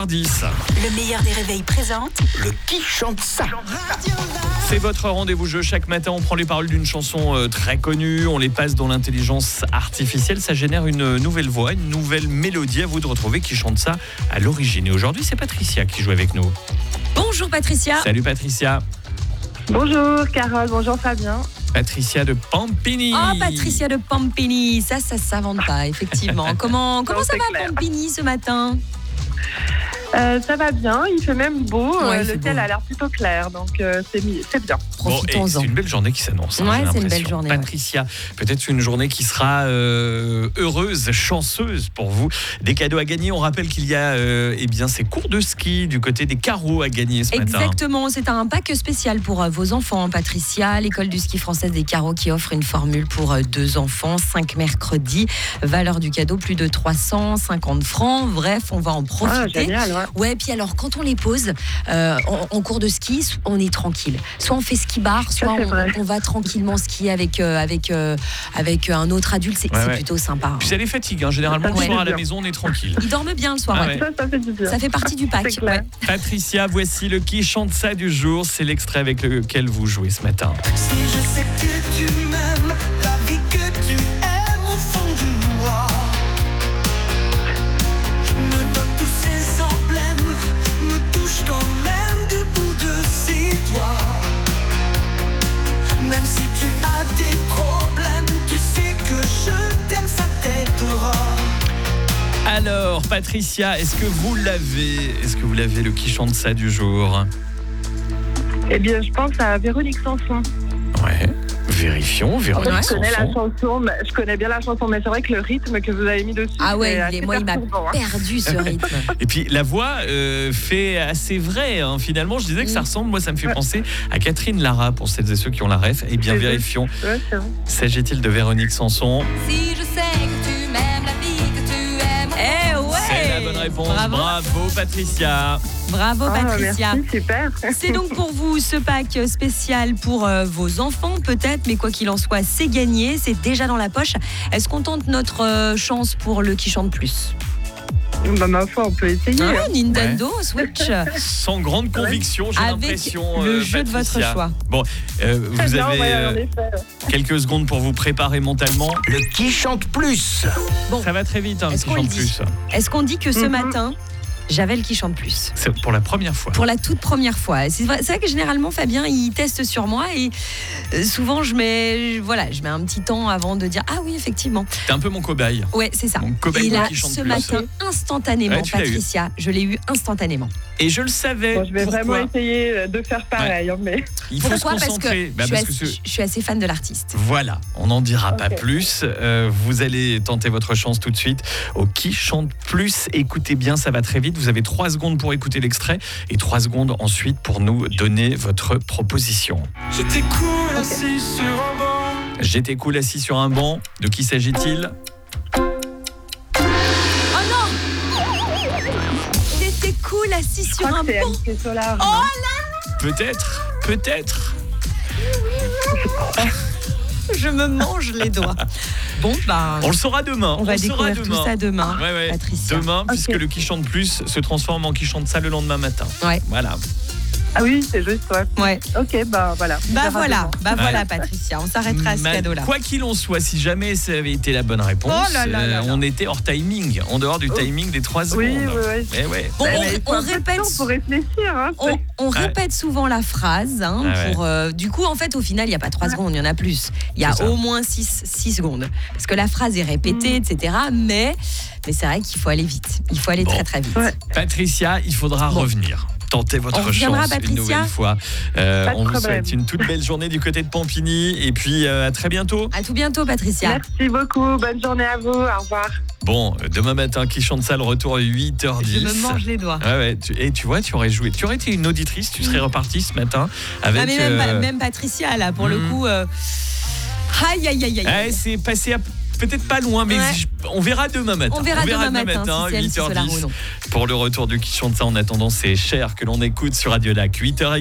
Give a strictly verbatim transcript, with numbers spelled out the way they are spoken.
dix. Le meilleur des réveils présente Le qui chante ça. C'est votre rendez-vous jeu. Chaque matin, on prend les paroles d'une chanson euh, très connue, on les passe dans l'intelligence artificielle. Ça génère une nouvelle voix, une nouvelle mélodie. À vous de retrouver qui chante ça à l'origine. Et aujourd'hui, c'est Patricia qui joue avec nous. Bonjour Patricia. Salut Patricia. Bonjour Carole, bonjour Fabien. Patricia de Pampini. Oh, Patricia de Pampini. Ça, ça s'invente pas, effectivement. Comment, comment Non, ça c'est va clair. Pampini ce matin? Euh, ça va bien, il fait même beau, Ouais, euh, il fait le ciel beau. a l'air plutôt clair, donc euh, c'est, mi- c'est bien. Bon, et Profitons-en. c'est une belle journée qui s'annonce. hein, Ouais, j'ai c'est une l'impression. belle journée, ouais. Patricia, peut-être une journée qui sera euh, heureuse, chanceuse pour vous. Des cadeaux à gagner. On rappelle qu'il y a euh, eh bien, ces cours de ski du côté des carreaux à gagner ce matin. Exactement, c'est un pack spécial pour euh, vos enfants, Patricia. L'école du ski française des carreaux qui offre une formule pour euh, deux enfants, cinq mercredis. Valeur du cadeau, plus de trois cent cinquante francs. Bref, on va en Ah, profiter. génial, ouais. Ouais, puis alors quand on les pose euh, en, en cours de ski, on est tranquille. Soit on fait ski bar, soit c'est on, vrai. on va tranquillement skier avec euh, avec euh, avec un autre adulte. C'est, Ouais, c'est ouais. plutôt sympa. Puis ça les fatigue. Hein. Généralement, Ça le fait soir du à la bien. maison, on est tranquille. Ils dorment bien le soir. Ah ouais. ouais. Ça, ça fait du bien. Ça fait partie du pack. C'est clair. ouais. Patricia, voici le qui chante ça du jour. C'est l'extrait avec lequel vous jouez ce matin. Si je sais que tu m'aimes, la vie que tu aimes au fond de moi me donne tous ces emblèmes, me touche quand même du bout de ses doigts. Même si tu as des problèmes, tu sais que je t'aime, ça t'aidera. Alors, Patricia, est-ce que vous l'avez Est-ce que vous l'avez le qui chante ça du jour? Eh bien, je pense à Véronique Sanson. Ouais. Vérifions, Véronique Ouais. Je connais la Sanson. chanson, mais- je connais bien la chanson, mais c'est vrai que le rythme que vous avez mis dessus, Ah ouais, c'est il est- assez moi il m'a perturbant, hein. perdu ce rythme. Et puis la voix euh, fait assez vrai. Hein. Finalement, je disais que ça Mm. ressemble. Moi, ça me fait Ouais. penser à Catherine Lara pour celles et ceux qui ont la ref. Eh bien, C'est vérifions. Ouais, c'est vrai. S'agit-il de Véronique Sanson? Si je sais que tu m'aimes, la vie que tu aimes. Eh ouais. C'est la bonne réponse. Bravo, Bravo, Patricia. bravo Ah, Patricia. merci, super. C'est donc pour vous ce pack spécial pour euh, vos enfants peut-être, mais quoi qu'il en soit, c'est gagné, c'est déjà dans la poche. Est-ce qu'on tente notre euh, chance pour le qui chante plus? Bah, ma foi, on peut essayer. Hein, hein. Nintendo Switch Sans grande conviction, j'ai avec l'impression. le euh, jeu de votre Patricia. choix. Bon, euh, vous Non, avez ouais, euh, en effet. quelques secondes pour vous préparer mentalement. Le qui chante plus. Bon, Ça va très vite, hein, Est-ce qui qu'on le chante dit plus. est-ce qu'on dit que ce Mhm. matin, j'avais le qui chante plus? C'est pour la première fois. Pour la toute première fois. C'est vrai, c'est vrai que généralement Fabien il teste sur moi et euh, souvent je mets voilà je mets un petit temps avant de dire ah oui effectivement. T'es un peu mon cobaye. Ouais c'est ça. Mon cobaye Et là qui chante ce plus. matin instantanément Ouais, tu l'as eu. Patricia je l'ai eu instantanément. Et je le savais. Bon, je vais Pourquoi vraiment essayer de faire pareil, hein, mais Il faut Pourquoi? se Parce que, concentrer. Bah, je, parce suis que assez, ce- je suis assez fan de l'artiste. Voilà, on n'en dira pas Ok. plus. Euh, vous allez tenter votre chance tout de suite au qui chante plus. Écoutez bien, ça va très vite. Vous avez trois secondes pour écouter l'extrait et trois secondes ensuite pour nous donner votre proposition. J'étais cool assis sur un banc. J'étais cool assis sur un banc. De qui s'agit-il? Oh non T'étais cool assis je sur crois un que c'est banc. M C Solar. Oh, non Peut-être, peut-être. Je me mange les doigts. Bon bah On le saura demain. on va le saura découvrir tout demain. ça demain. Ouais, ouais. Patricia. Demain, Ok. puisque le qui chante plus se transforme en qui chante ça le lendemain matin. Ouais. Voilà. Ah oui, c'est juste, ouais. Ouais. Ok, bah voilà. On Bah verra voilà, demain. bah Ouais. voilà Patricia, on s'arrêtera à ce Mal- cadeau-là. Quoi qu'il en soit, si jamais ça avait été la bonne réponse, Oh là là là euh, là. on était hors timing, en dehors du Oh. timing des trois secondes. Oui, oui, oui. Eh ouais. Bon, Ouais, on, mais il faut on un peu de répète, temps pour réfléchir. Hein. on, on Ouais. répète souvent la phrase. Hein, Ah ouais. pour, euh, du coup, en fait, au final, il n'y a pas trois Ouais. secondes, il y en a plus. Il y a C'est ça. au moins six secondes. Parce que la phrase est répétée, Mm. et cetera. Mais, mais c'est vrai qu'il faut aller vite. Il faut aller Bon. très très vite. Ouais. Patricia, il faudra Bon. revenir. Tentez votre On reviendra, chance une Patricia. nouvelle fois. Euh, Pas de on vous problème. souhaite une toute belle journée du côté de Pampigny et puis euh, à très bientôt. À tout bientôt, Patricia. Merci beaucoup. Bonne journée à vous. Au revoir. Bon, euh, demain matin, qui chante ça le retour à huit heures dix. Je me mange les doigts. Ouais, ouais, tu, et tu vois, tu aurais joué. Tu aurais été une auditrice, tu serais repartie ce matin avec. Ah, mais même, euh, même Patricia, là, pour le mm. coup. euh, Aïe, aïe, aïe, aïe. ouais, c'est passé à peut-être pas loin, mais Ouais. je- on verra demain matin. On verra demain matin, si c'est M C huit heures Solar ou dix. non. Pour le retour de qui chante ça, en attendant, c'est Cher que l'on écoute sur Radio Lac. huit heures